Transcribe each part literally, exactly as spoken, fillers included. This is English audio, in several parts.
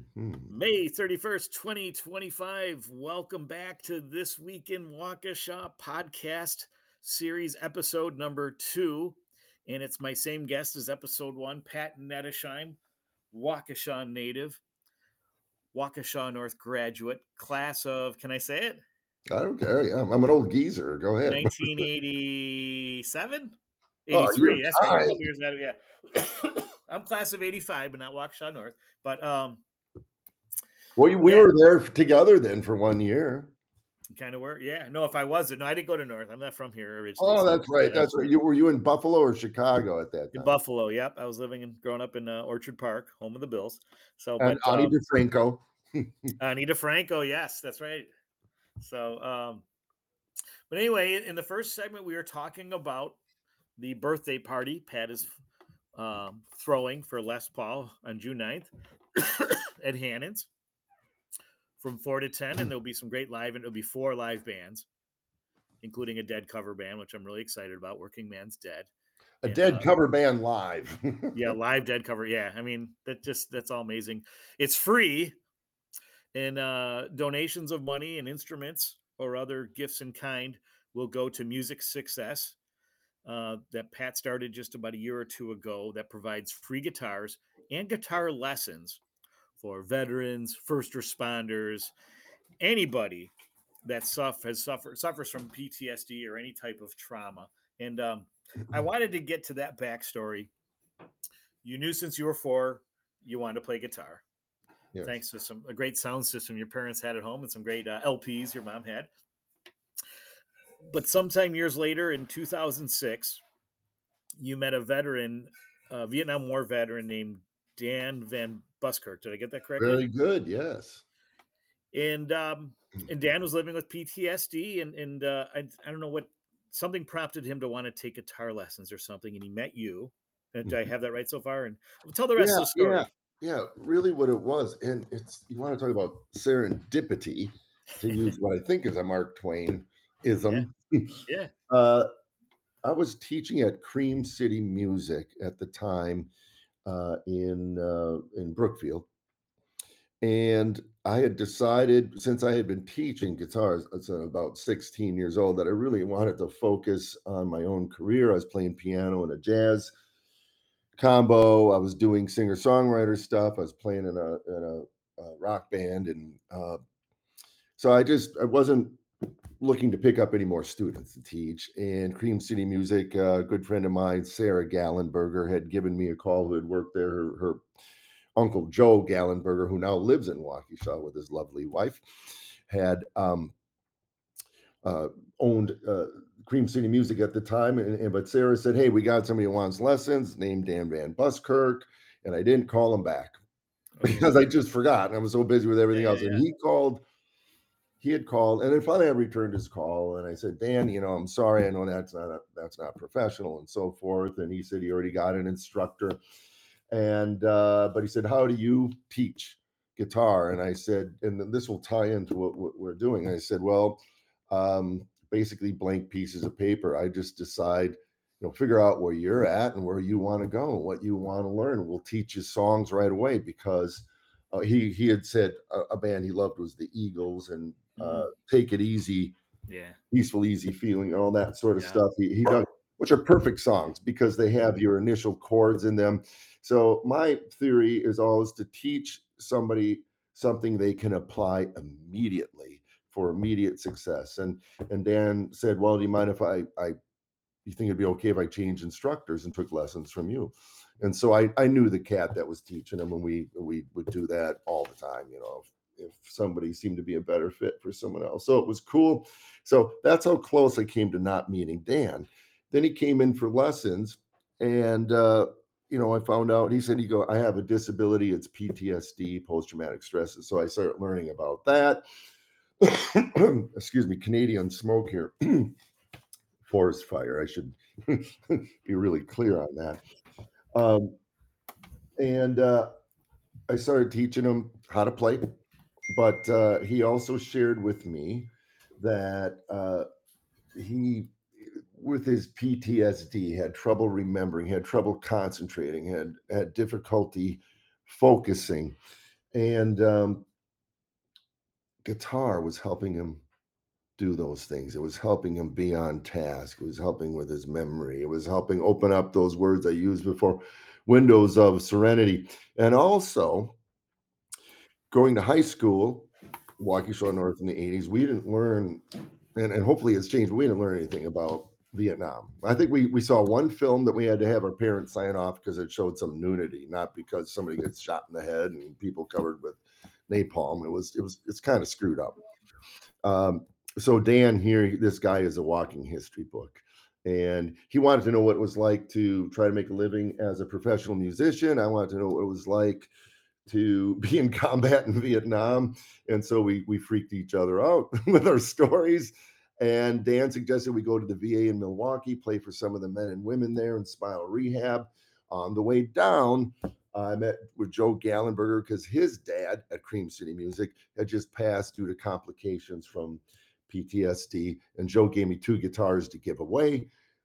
May thirty-first, twenty twenty-five. Welcome back to This Week in Waukesha podcast series, episode number two. And it's my same guest as episode one, Pat Nettesheim, Waukesha native, Waukesha North graduate, class of, can I say it? I don't care. Yeah, I'm an old geezer. Go ahead. nineteen eighty-seven? Oh, eighty-three. you're That's right. A fine. couple years out of, yeah. I'm class of eighty-five, but not Waukesha North. But, um, Well, we Yeah. were there together then for one year. kind of were, yeah. No, if I wasn't, no, I didn't go to North. I'm not from here originally. Oh, so, that's right. yeah. That's right. You were you in Buffalo or Chicago at that In time? Buffalo, yep. I was living and growing up in uh, Orchard Park, home of the Bills. So, And but Ani um, DeFranco. Anita Franco, yes, that's right. So, um, but anyway, in the first segment, we were talking about the birthday party Pat is um, throwing for Les Paul on June ninth at Hannon's from four to ten, and there'll be some great live, and it'll be four live bands, including a Dead cover band, which I'm really excited about. Working Man's Dead. A And, Dead uh, cover band live. Yeah, live Dead cover. Yeah, I mean that just that's all amazing. It's free, and uh, donations of money and instruments or other gifts in kind will go to Music Success uh, that Pat started just about a year or two ago. That provides free guitars and guitar lessons for veterans, first responders, anybody that suff- has suffered suffers from P T S D or any type of trauma. And um, I wanted to get to that backstory. You knew since you were four, you wanted to play guitar. Yes. Thanks to some a great sound system your parents had at home and some great uh, L Ps your mom had. But sometime years later, in two thousand six, you met a veteran, a Vietnam War veteran named Dan Van Buskirk. Did I get that correctly? Very good. Yes. And um, and Dan was living with P T S D, and and uh, I I don't know what something prompted him to want to take guitar lessons or something, and he met you. And do I have that right so far? And we'll tell the rest Yeah, of the story. yeah, yeah. Really, what it was, and it's you want to talk about serendipity, to use what I think is a Mark Twain ism. Yeah. Uh, I was teaching at Cream City Music at the time uh, in uh, in Brookfield, and I had decided, since I had been teaching guitars since about sixteen years old, that I really wanted to focus on my own career. I was playing piano in a jazz combo. I was doing singer-songwriter stuff. I was playing in a in a, a rock band, and uh, so I just I wasn't looking to pick up any more students to teach. And Cream City Music, uh, a good friend of mine, Sarah Gallenberger, had given me a call, who had worked there. Her, her uncle Joe Gallenberger, who now lives in Waukesha with his lovely wife, had um, uh, owned uh, Cream City Music at the time. And, and but Sarah said, "Hey, we got somebody who wants lessons named Dan Van Buskirk," and I didn't call him back because I just forgot, and I was so busy with everything Yeah, else. yeah, And he called. He had called, and then finally I returned his call, and I said, "Dan, you know, I'm sorry. I know that's not a, that's not professional," and so forth. And he said he already got an instructor, and uh, but he said, "How do you teach guitar?" And I said, and this will tie into what, what we're doing. I said, "Well, um, basically blank pieces of paper. I just decide, you know, figure out where you're at and where you want to go, what you want to learn. We'll teach you songs right away." Because uh, he he had said a, a band he loved was the Eagles, and uh, Take It Easy, yeah. Peaceful, Easy Feeling, all that sort of Yeah. stuff. He, he does, which are perfect songs because they have your initial chords in them. So my theory is always to teach somebody something they can apply immediately for immediate success. And and Dan said, "Well, do you mind if I I you think it'd be okay if I changed instructors and took lessons from you?" And so I I knew the cat that was teaching him, and we we would do that all the time, you know. If somebody seemed to be a better fit for someone else. So it was cool. So that's how close I came to not meeting Dan. Then he came in for lessons, and uh, you know, I found out, he said, he go, "I have a disability. It's P T S D, post-traumatic stresses." So I started learning about that. Excuse me, Canadian smoke here. Forest fire. I should be really clear on that. Um, and uh, I started teaching him how to play. But uh, he also shared with me that uh, he, with his P T S D, had trouble remembering, had trouble concentrating, had had difficulty focusing, And um, guitar was helping him do those things. It was helping him be on task. It was helping with his memory. It was helping open up those words I used before, windows of serenity. And also, going to high school, Waukesha North in the eighties, we didn't learn, and, and hopefully it's changed, but we didn't learn anything about Vietnam. I think we we saw one film that we had to have our parents sign off because it showed some nudity, not because somebody gets shot in the head and people covered with napalm. It was it was it's kind of screwed up. Um, so Dan here, this guy is a walking history book. And he wanted to know what it was like to try to make a living as a professional musician. I wanted to know what it was like to be in combat in Vietnam. And so we we freaked each other out with our stories. And Dan suggested we go to the V A in Milwaukee, play for some of the men and women there in spinal rehab. On the way down, I met with Joe Gallenberger because his dad at Cream City Music had just passed due to complications from P T S D. And Joe gave me two guitars to give away.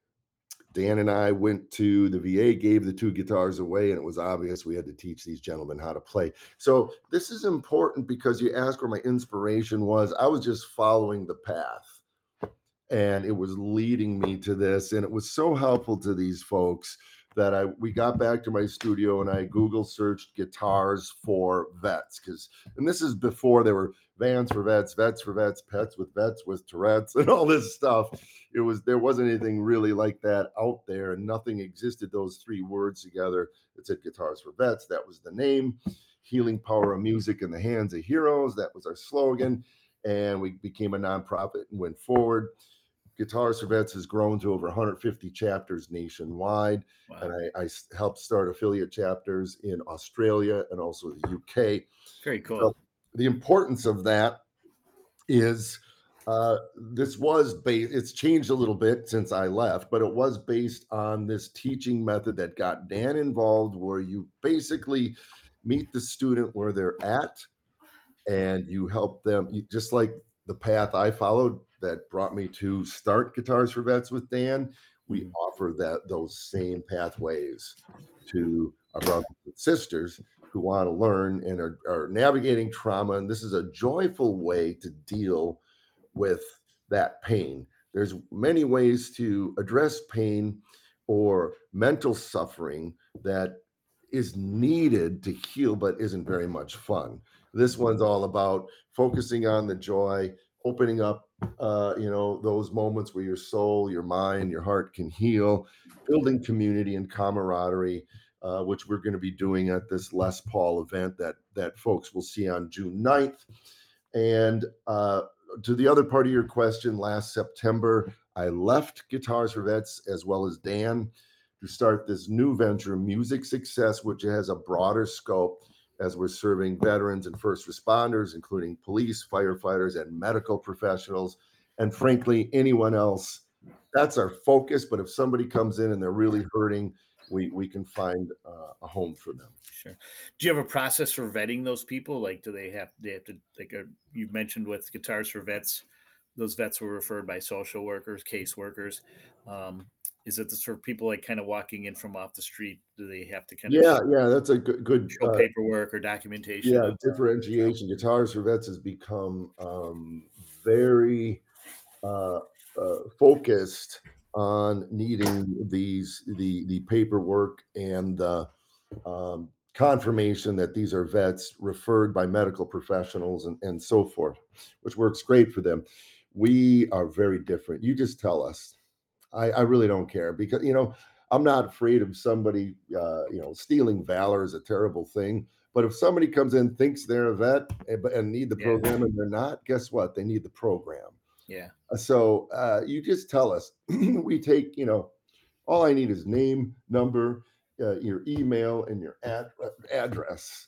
Dan and I went to the V A, gave the two guitars away, and it was obvious we had to teach these gentlemen how to play. So this is important because you ask where my inspiration was. I was just following the path, and it was leading me to this. And it was so helpful to these folks that I we got back to my studio and I Google searched guitars for vets, because and this is before there were vans for vets, vets for vets, pets with vets with Tourette's and all this stuff. It was there wasn't anything really like that out there, and nothing existed. Those three words together. It said Guitars for Vets. That was the name. Healing power of music in the hands of heroes. That was our slogan, and we became a nonprofit and went forward. Guitars for Vets has grown to over one hundred fifty chapters nationwide. Wow. And I, I helped start affiliate chapters in Australia and also the U K. Very cool. So the importance of that is uh, this was based, it's changed a little bit since I left, but it was based on this teaching method that got Dan involved, where you basically meet the student where they're at and you help them, you, just like the path I followed that brought me to start Guitars for Vets with Dan. We mm-hmm. offer that those same pathways to our brothers and sisters who want to learn and are, are navigating trauma. And this is a joyful way to deal with that pain. There's many ways to address pain or mental suffering that is needed to heal, but isn't very much fun. This one's all about focusing on the joy, opening up, uh, you know, those moments where your soul, your mind, your heart can heal, building community and camaraderie, uh, which we're going to be doing at this Les Paul event that that folks will see on June ninth. And uh, to the other part of your question, last September, I left Guitars for Vets as well as Dan to start this new venture, Music Success, which has a broader scope as we're serving veterans and first responders, including police, firefighters, and medical professionals, and frankly, anyone else. That's our focus. But if somebody comes in and they're really hurting, we we can find uh, a home for them. Sure. Do you have a process for vetting those people? Like, do they have they have to like a, you mentioned with Guitars for Vets, those vets were referred by social workers, case workers. Um, Is it for people like kind of walking in from off the street? Do they have to kind yeah, of yeah, that's a good, good show uh, paperwork or documentation? Yeah, differentiation. Guitars for Vets has become um, very uh, uh, focused on needing these the the paperwork and the um, confirmation that these are vets referred by medical professionals and, and so forth, which works great for them. We are very different. You just tell us. I, I really don't care, because, you know, I'm not afraid of somebody, uh, you know, stealing valor is a terrible thing. But if somebody comes in, thinks they're a vet and, and need the Yeah. program and they're not, guess what? They need the program. Yeah. So uh, you just tell us. We take, you know, all I need is name, number, uh, your email, and your ad- address.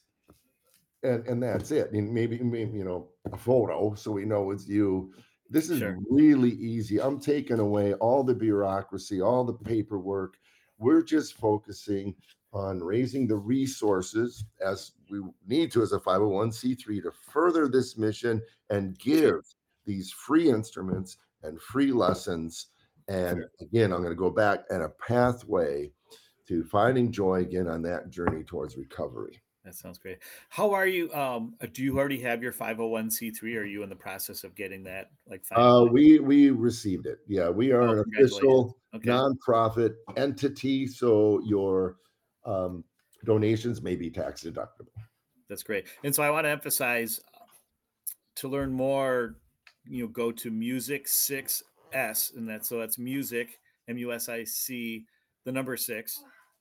And, and that's it. And maybe, maybe, you know, a photo so we know it's you. This is Sure. really easy. I'm taking away all the bureaucracy, all the paperwork. We're just focusing on raising the resources, as we need to as a five oh one c three, to further this mission and give Sure. these free instruments and free lessons. And Sure. again, I'm going to go back and a pathway to finding joy again on that journey towards recovery. That sounds great. How are you? Um, uh, do you already have your five oh one c three? Or are you in the process of getting that like Uh, finalized? we we received it. Yeah, we are Oh, an congratulations. official Okay, nonprofit entity, so your um, donations may be tax deductible. that's great. And so I want to emphasize to learn more, you know, go to music six S, and that's so that's music, M U S I C, the number six,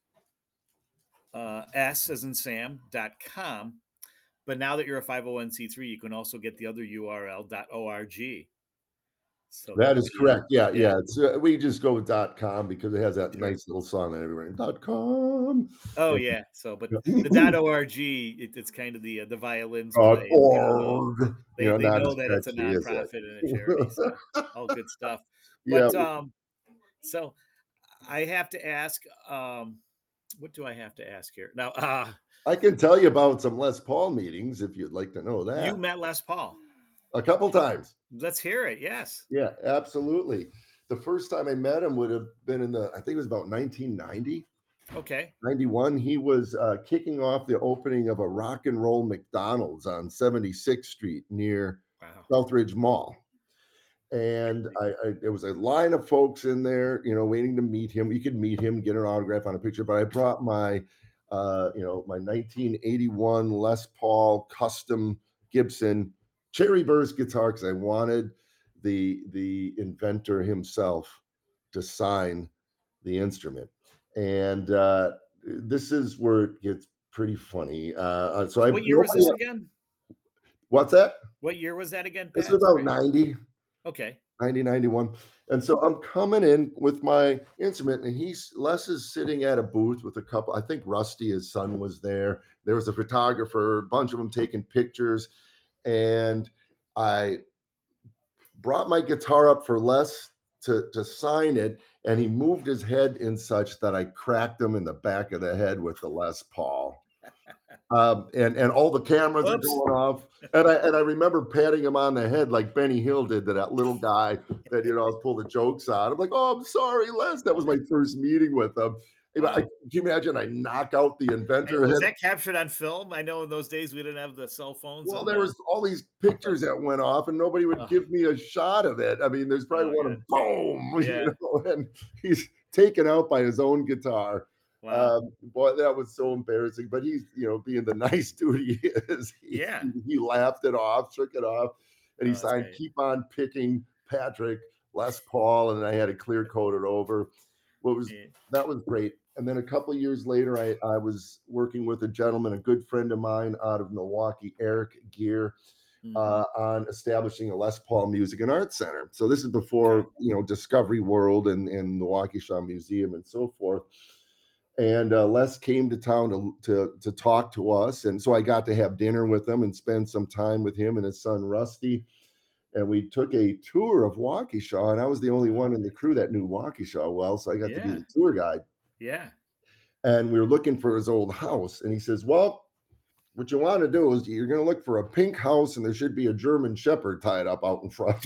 uh, S as in Sam, dot com. But now that you're a five oh one c three, you can also get the other U R L dot org. So That that'll is be, correct. Yeah, yeah. yeah. It's uh, we just go with dot com because it has that Sure. nice little song that everybody dot com. Oh Yeah. yeah. So, but the Yeah. dot .org, it, it's kind of the uh, the violins Dot play, and people know org. You they know, they not as know that it's a catchy, is nonprofit and a charity. it? So all good stuff. Yeah, But um, so I have to ask, um, what do I have to ask here now? Uh I can tell you about some Les Paul meetings if you'd like to know you that. met Les Paul. A couple times. Let's hear it. Yes. Yeah, absolutely. The first time I met him would have been in the I think it was about nineteen ninety, Okay. ninety-one. He was, uh, kicking off the opening of a rock and roll McDonald's on seventy-sixth Street near Wow. Southridge Mall. And I, I there was a line of folks in there, you know, waiting to meet him. You could meet him, get an autograph on a picture. But I brought my, uh, you know, my nineteen eighty-one Les Paul custom Gibson cherry burst guitar because I wanted the the inventor himself to sign the instrument. And uh, this is where it gets pretty funny. Uh, uh, so I What year was nobody, this again? what's that? What year was that again, This Pat? is about Sorry. ninety. Okay. ninety, ninety-one. And so I'm coming in with my instrument, and he's Les is sitting at a booth with a couple. I think Rusty, his son, was there. There was a photographer, a bunch of them taking pictures. And I brought my guitar up for Les to, to sign it, and he moved his head in such that I cracked him in the back of the head with the Les Paul. Um, and and all the cameras are Whoops. going off, and I and I remember patting him on the head like Benny Hill did to that little guy that you know I was pulling the jokes on. I'm like, oh, I'm sorry, Les. That was my first meeting with him. I, I, Wow. can you imagine I knock out the And inventor was head? that captured on film? I know in those days we didn't have the cell phones Well, and there the. was all these pictures that went off, and nobody would Oh, give me a shot of it. I mean, there's oh probably one God. of boom, Yeah. you know, and he's taken out by his own guitar. Wow. Um, boy, that was so embarrassing. But he's, you know, being the nice dude he is, he, Yeah. he laughed it off, shook it off, and he Oh, that's signed great. "Keep on Picking Patrick Les Paul," and I had to clear coat it over. What was Yeah. That was great. And then a couple of years later, I, I was working with a gentleman, a good friend of mine out of Milwaukee, Eric Gear, Mhm. uh, on establishing a Les Paul Music and Arts Center. So this is Okay. before you know Discovery World and, and the Waukesha Museum and so forth. And uh, Les came to town to, to to talk to us, and so I got to have dinner with him and spend some time with him and his son Rusty. And we took a tour of Waukesha, and I was the only Wow. one in the crew that knew Waukesha well, so I got to be Yeah. the tour guide. Yeah. And we were looking for his old house, and he says, "Well, what you want to do is you're going to look for a pink house, and there should be a German Shepherd tied up out in front.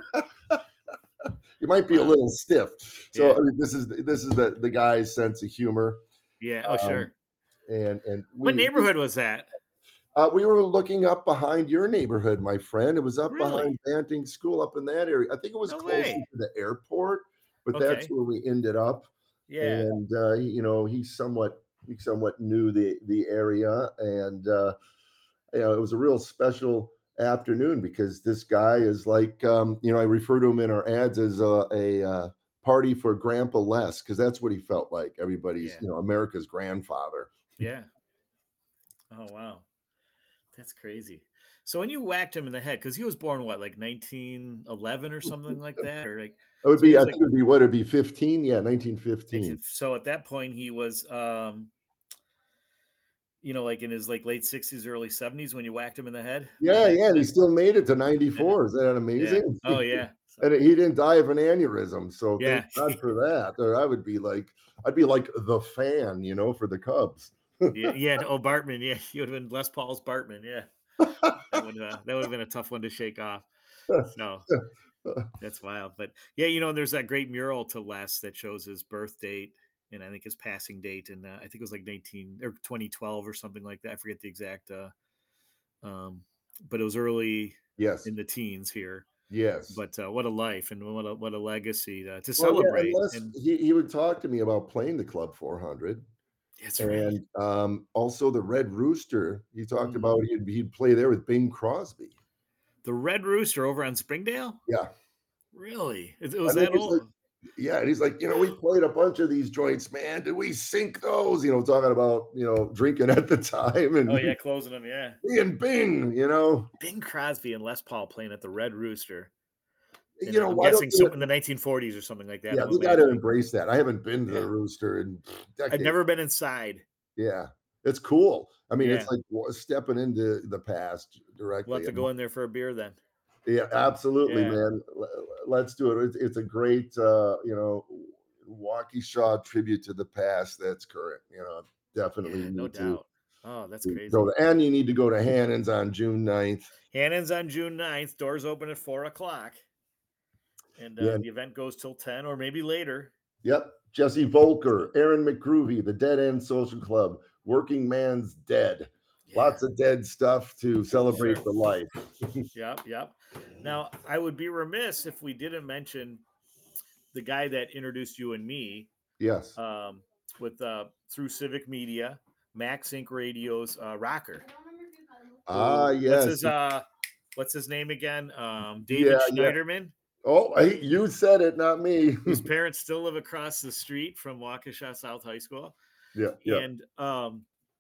You might be a Wow. little stiff." So Yeah. I mean, this is this is the the guy's sense of humor, Yeah. Oh, um, sure. and and What we neighborhood was that? uh, we were looking up behind your neighborhood, my friend. It was up Really? behind Banting School up in that area. I think it was No closer way. to the airport, but that's Okay. where we ended up. Yeah. And uh, he- you know, he somewhat he somewhat knew the the area, and uh, you know, it was a real special afternoon because this guy is like, um, you know, I refer to him in our ads as a, a uh, party for Grandpa Les because that's what he felt like. Everybody's, Yeah. you know, America's grandfather. Yeah. Oh, wow. That's crazy. So when you whacked him in the head, because he was born what, like nineteen eleven or something like that, or like, It would so he be, I was think like, it'd be what it'd be fifteen, yeah, nineteen fifteen. nineteen so at that point he was, um, you know, like in his like late sixties, early seventies when you whacked him in the head Yeah, back yeah, and he then. still made it to ninety-four. Is that Yeah. amazing? Oh yeah. So And he didn't die of an aneurysm, so thank yeah. God for that. Or I would be like, I'd be like the fan, you know, for the Cubs. Yeah. Yeah. Oh, Bartman. Yeah. You would have been Les Paul's Bartman. Yeah. That would uh, that would have been a tough one to shake off. So that's wild. But yeah, you know, there's that great mural to Les that shows his birth date and I think his passing date, and uh, I think it was like nineteen or twenty twelve or something like that. I forget the exact, uh, um, but it was early Yes. in the teens here. Yes. But uh, what a life and what a what a legacy uh, to Well, yeah, celebrate. unless And he he would talk to me about playing the Club four hundred, that's right. and, um, also the Red Rooster, he talked Mhm. about he'd he'd play there with Bing Crosby. The Red Rooster over on Springdale. Yeah. Really? It, it I was think that it's like old? yeah, and he's like, "You know, we played a bunch of these joints, man. Did we sink those?" You know, talking about, you know, drinking at the time Oh and yeah, closing them. Yeah. me and Bing, you know? Bing Crosby and Les Paul playing at the Red Rooster. And You uh, know, I'm why don't guessing they some in the nineteen forties or something like that. yeah, I'm they gotta imagining. embrace that. I haven't been to the Yeah. Rooster in I've decades. never been inside. Yeah, it's cool. I mean, it's Yeah. like w stepping into the past We'll directly. have to go in there for a beer then. Yeah, absolutely, Yeah. man. Le- Let's do it. It's, it's a great, uh, you know, Waukesha tribute to the past that's current. You know, definitely Yeah, no need to, doubt. Oh, that's to go crazy. to, and you need to go to Hannon's on June ninth. Hannon's on June ninth. Doors open at four o'clock. And uh, Yeah, the event goes till ten or maybe later. yep. Jesse Volker, So, Aaron McGroovy, the Dead End Social Club, Working Man's Dead. yeah, Lots of dead stuff to sure. celebrate the life. Yep, yep. Now, I would be remiss if we didn't mention the guy that introduced you and me Yes. um, with uh, through Civic Media, Max Inc Radio's uh, rocker. Ah, Who? What's yes. his uh? What's his name again? Um, Yeah, David yeah. Schneiderman, Oh, I, you said it, not me. whose parents still live across the street from Waukesha South High School, Yeah, yeah. and um,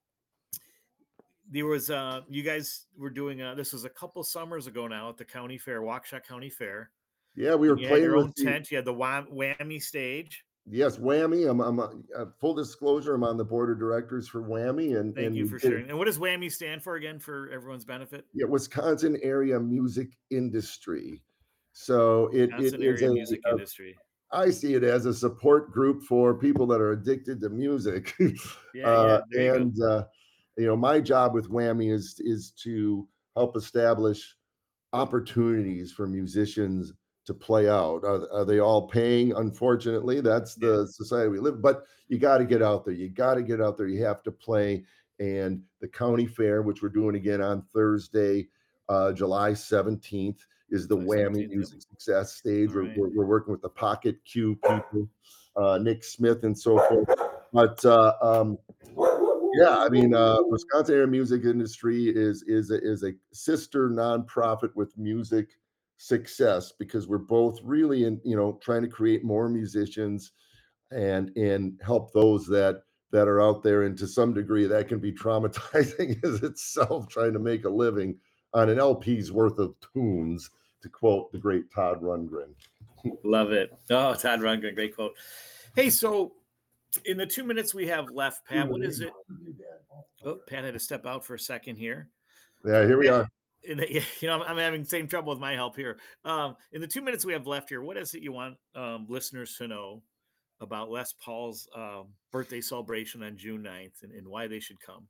there was uh, you guys were doing uh, this was a couple summers ago now at the county fair, Waukesha County Fair, Yeah, we were and you had playing your with own the tent. You had the wham- whammy stage. yes, Whammy. I'm I'm, uh, uh, full disclosure, I'm on the board of directors for Whammy, and Thank and you we for did sharing. And what does whammy stand for again for everyone's benefit? yeah, Wisconsin Area Music Industry. So it it Wisconsin is area a, music a industry. I see it as a support group for people that are addicted to music. Yeah, uh, yeah. There you go. and uh, you know, my job with Whammy is is to help establish opportunities for musicians to play out. Are, are they all paying? Unfortunately, that's Yeah. the society we live. But you got to get out there. You got to get out there. You have to play. And the county fair, which we're doing again on Thursday, uh, July seventeenth, is the July Whammy seventeenth. Yep. Music Success Stage. All We're, right. we're, we're working with the Pocket Q people, uh, Nick Smith, and so forth. But uh, um, yeah, I mean, uh, Wisconsin Air Music Industry is is a, is a sister nonprofit with Music Success because we're both really in, you know, trying to create more musicians and and help those that that are out there. And to some degree, that can be traumatizing as itself, trying to make a living on an L P's worth of tunes, to quote the great Todd Rundgren. Love it. Oh, Todd Rundgren, great quote. Hey, so in the two minutes we have left, Pat, what is it? Oh, Pat had to step out for a second here. Yeah, here we Pat, are. in the, you know, I'm having the same trouble with my help here. Um, in the two minutes we have left here, what is it you want um, listeners to know about Les Paul's um, birthday celebration on June ninth and, and why they should come?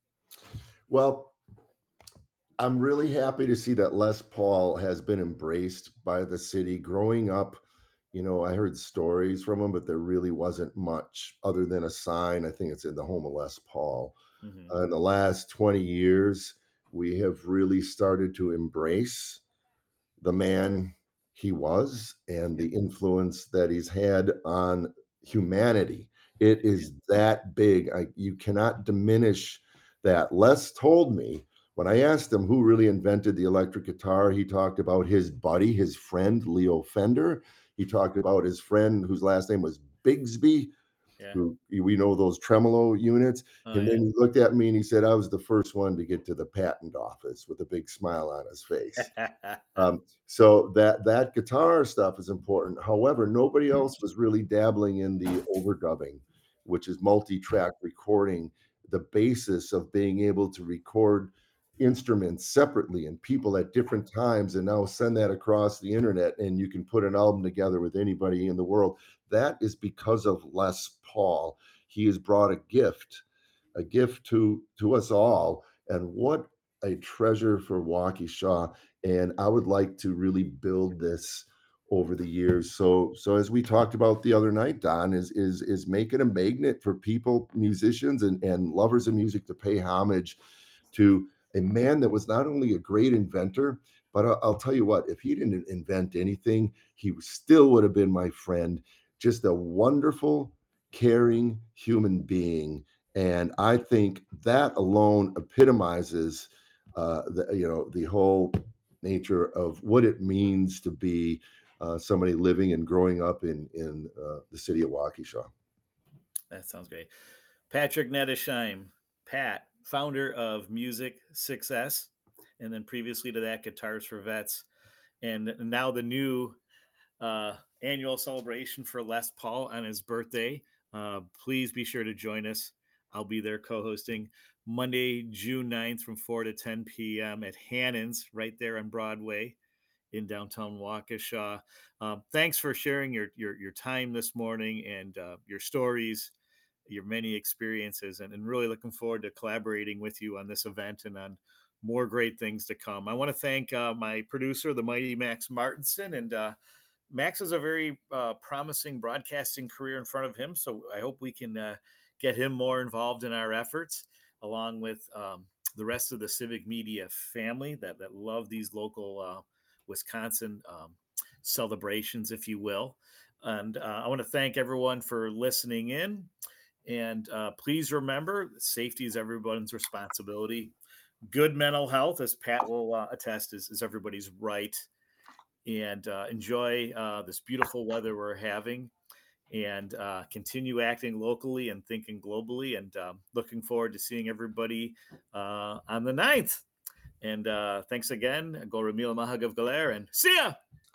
Well, I'm really happy to see that Les Paul has been embraced by the city. Growing up, you know, I heard stories from him, but there really wasn't much other than a sign. I think it's in the home of Les Paul. Mm-hmm. Uh, in the last twenty years, we have really started to embrace the man he was and the influence that he's had on humanity. It is that big. I, you cannot diminish that. Les told me when I asked him who really invented the electric guitar, he talked about his buddy, his friend, Leo Fender. He talked about his friend whose last name was Bigsby, Yeah. who we know those tremolo units. Oh, And yeah. then he looked at me and he said, I was the first one to get to the patent office with a big smile on his face. Um, so that that guitar stuff is important. However, nobody else was really dabbling in the overdubbing, which is multi-track recording, the basis of being able to record instruments separately and people at different times and now send that across the internet and you can put an album together with anybody in the world. That is because of Les Paul. He has brought a gift, a gift to to us all. And what a treasure for Waukesha. And I would like to really build this over the years. So so as we talked about the other night, Don, is is is making a magnet for people, musicians and, and lovers of music to pay homage to a man that was not only a great inventor, but I'll, I'll tell you what, if he didn't invent anything, he still would have been my friend. Just a wonderful, caring human being. And I think that alone epitomizes uh, the you know the whole nature of what it means to be uh, somebody living and growing up in in uh, the city of Waukesha. That sounds great. Patrick Nettesheim, Pat, founder of Music Success, and then previously to that, Guitars for Vets, and now the new uh, annual celebration for Les Paul on his birthday. Uh, please be sure to join us. I'll be there co-hosting Monday, June ninth from four to ten p.m. at Hannon's right there on Broadway in downtown Waukesha. Um, thanks for sharing your, your, your time this morning and uh, your stories, your many experiences, and, and really looking forward to collaborating with you on this event and on more great things to come. I want to thank uh, my producer, the mighty Max Martinson, and uh, Max has a very uh, promising broadcasting career in front of him. So I hope we can uh, get him more involved in our efforts, along with um, the rest of the Civic Media family that, that love these local uh, Wisconsin um, celebrations, if you will. And uh, I want to thank everyone for listening in. And uh, please remember, safety is everyone's responsibility. Good mental health, as Pat will uh, attest, is, is everybody's right. And uh, enjoy uh, this beautiful weather we're having, and uh, continue acting locally and thinking globally. And um, looking forward to seeing everybody uh, on the ninth. And uh, thanks again. Go Ramil Mahagav Galer and see ya.